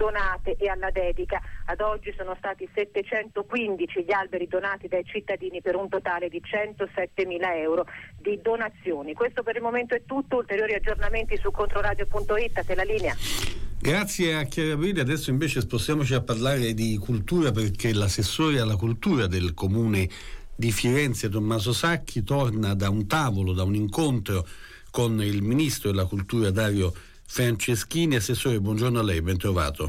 donate e alla dedica. Ad oggi sono stati 715 gli alberi donati dai cittadini per un totale di 107.000 euro di donazioni. Questo per il momento è tutto. Ulteriori aggiornamenti su controradio.it. A te la linea. Grazie a Chiara Brilli. Adesso invece spostiamoci a parlare di cultura, perché l'assessore alla cultura del comune di Firenze, Tommaso Sacchi, torna da un tavolo, da un incontro con il ministro della cultura Dario Franceschini. Assessore, buongiorno a lei, ben trovato.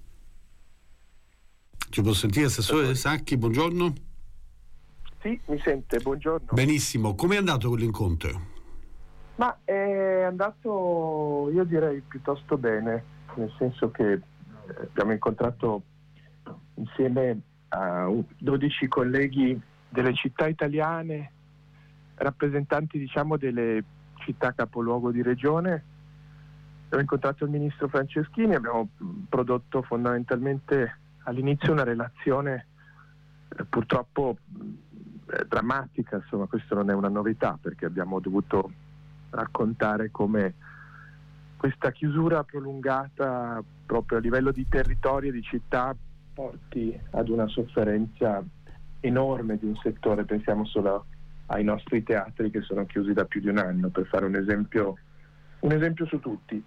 Ci può sentire, assessore Sacchi? Buongiorno. Sì, mi sente, buongiorno. Benissimo, come è andato quell'incontro? Ma è andato, io direi, piuttosto bene, nel senso che abbiamo incontrato insieme a 12 colleghi delle città italiane, rappresentanti diciamo delle città capoluogo di regione. Abbiamo incontrato il ministro Franceschini, abbiamo prodotto fondamentalmente all'inizio una relazione purtroppo drammatica, insomma questo non è una novità, perché abbiamo dovuto raccontare come questa chiusura prolungata proprio a livello di territorio e di città porti ad una sofferenza enorme di un settore. Pensiamo solo ai nostri teatri che sono chiusi da più di un anno, per fare un esempio su tutti.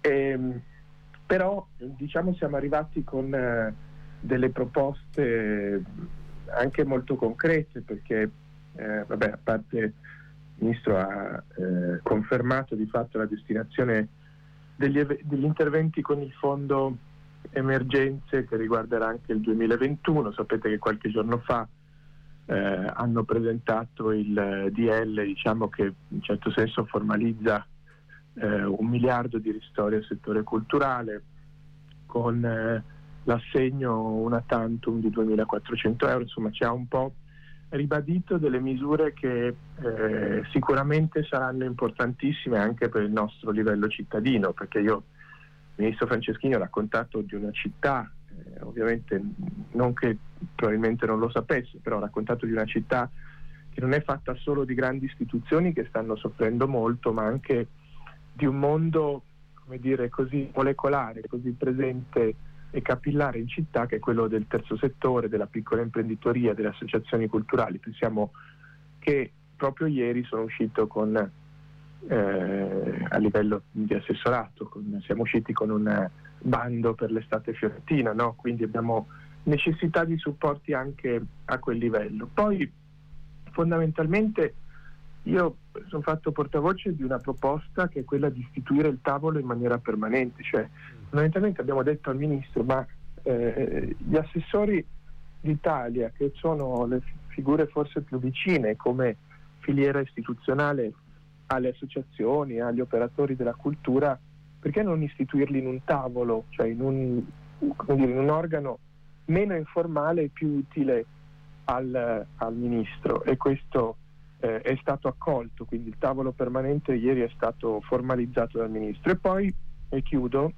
Però diciamo siamo arrivati con delle proposte anche molto concrete, perché a parte il Ministro ha confermato di fatto la destinazione degli interventi con il fondo emergenze, che riguarderà anche il 2021. Sapete che qualche giorno fa hanno presentato il DL, diciamo, che in un certo senso formalizza 1 miliardo di ristori al settore culturale, con l'assegno una tantum di 2.400 euro. Insomma, ci ha un po' ribadito delle misure che sicuramente saranno importantissime anche per il nostro livello cittadino, perché io, il ministro Franceschini, ho raccontato di una città, ovviamente non che probabilmente non lo sapesse, però ho raccontato di una città che non è fatta solo di grandi istituzioni che stanno soffrendo molto, ma anche di un mondo, come dire, così molecolare, così presente e capillare in città, che è quello del terzo settore, della piccola imprenditoria, delle associazioni culturali. Pensiamo che proprio ieri sono uscito con a livello di assessorato, siamo usciti con un bando per l'estate fiorentina, no? Quindi abbiamo necessità di supporti anche a quel livello. Poi fondamentalmente io sono fatto portavoce di una proposta che è quella di istituire il tavolo in maniera permanente, cioè fondamentalmente abbiamo detto al Ministro, ma gli assessori d'Italia, che sono le figure forse più vicine come filiera istituzionale alle associazioni, agli operatori della cultura, perché non istituirli in un tavolo, cioè in un organo meno informale e più utile al Ministro? E questo è stato accolto, quindi il tavolo permanente ieri è stato formalizzato dal Ministro. E poi, e chiudo,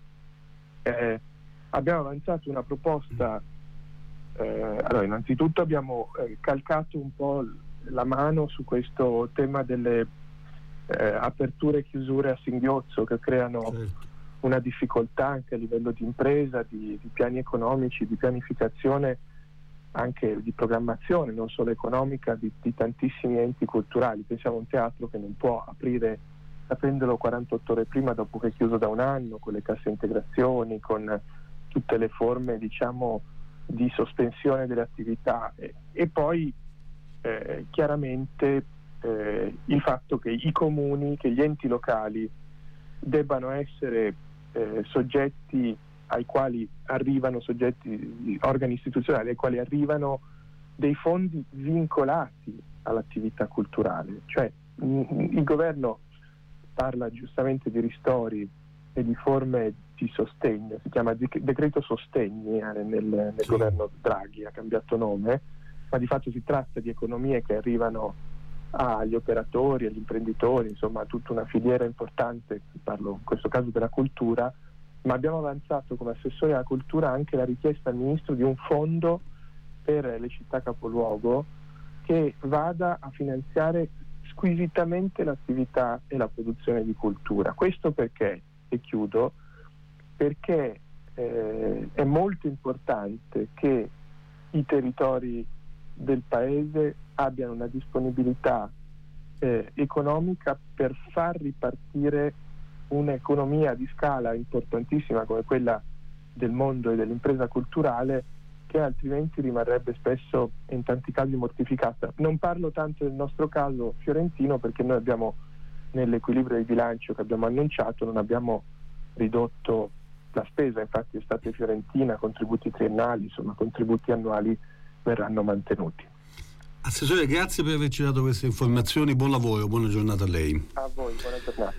abbiamo avanzato una proposta. Allora, innanzitutto abbiamo calcato un po' la mano su questo tema delle aperture e chiusure a singhiozzo, che creano una difficoltà anche a livello di impresa, di piani economici, di pianificazione, anche di programmazione, non solo economica, di tantissimi enti culturali. Pensiamo a un teatro che non può aprirlo 48 ore prima dopo che è chiuso da un anno, con le casse integrazioni, con tutte le forme, diciamo, di sospensione delle attività. E poi chiaramente il fatto che i comuni, che gli enti locali debbano essere soggetti ai quali arrivano, organi istituzionali ai quali arrivano dei fondi vincolati all'attività culturale. Cioè il governo parla giustamente di ristori e di forme di sostegno, si chiama decreto sostegni nel governo Draghi, ha cambiato nome, ma di fatto si tratta di economie che arrivano agli operatori, agli imprenditori, insomma a tutta una filiera importante. Parlo in questo caso della cultura, ma abbiamo avanzato come assessore alla cultura anche la richiesta al Ministro di un fondo per le città capoluogo che vada a finanziare squisitamente l'attività e la produzione di cultura. Questo perché, e chiudo, perché è molto importante che i territori del paese abbiano una disponibilità economica per far ripartire un'economia di scala importantissima come quella del mondo e dell'impresa culturale, che altrimenti rimarrebbe spesso in tanti casi mortificata. Non parlo tanto del nostro caso fiorentino, perché noi abbiamo, nell'equilibrio di bilancio che abbiamo annunciato, non abbiamo ridotto la spesa, infatti Estate Fiorentina, contributi triennali, insomma contributi annuali verranno mantenuti. Assessore, grazie per averci dato queste informazioni, buon lavoro, buona giornata a lei. A voi, buona giornata.